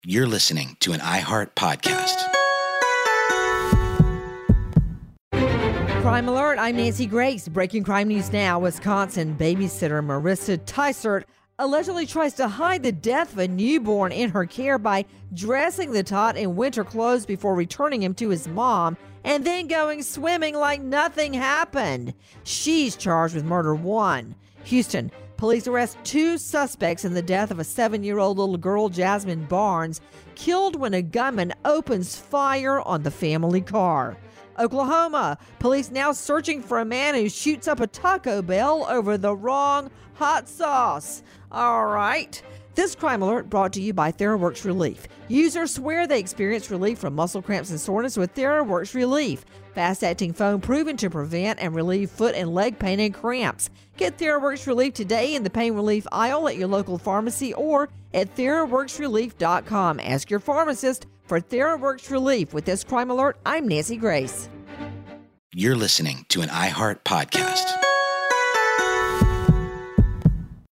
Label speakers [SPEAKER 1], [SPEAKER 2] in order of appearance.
[SPEAKER 1] You're listening to an iHeart podcast.
[SPEAKER 2] Crime Alert, I'm Nancy Grace. Breaking crime news now. Wisconsin babysitter Marissa Tysert allegedly tries to hide the death of a newborn in her care by dressing the tot in winter clothes before returning him to his mom and then going swimming like nothing happened. She's charged with murder 1. Houston, police arrest 2 suspects in the death of a 7-year-old little girl, Jasmine Barnes, killed when a gunman opens fire on the family car. Oklahoma, police now searching for a man who shoots up a Taco Bell over the wrong hot sauce. All right. This crime alert brought to you by TheraWorks Relief. Users swear they experience relief from muscle cramps and soreness with TheraWorks Relief. Fast-acting foam proven to prevent and relieve foot and leg pain and cramps. Get TheraWorks Relief today in the pain relief aisle at your local pharmacy or at TheraWorksRelief.com. Ask your pharmacist for TheraWorks Relief. With this crime alert, I'm Nancy Grace.
[SPEAKER 1] You're listening to an iHeart podcast.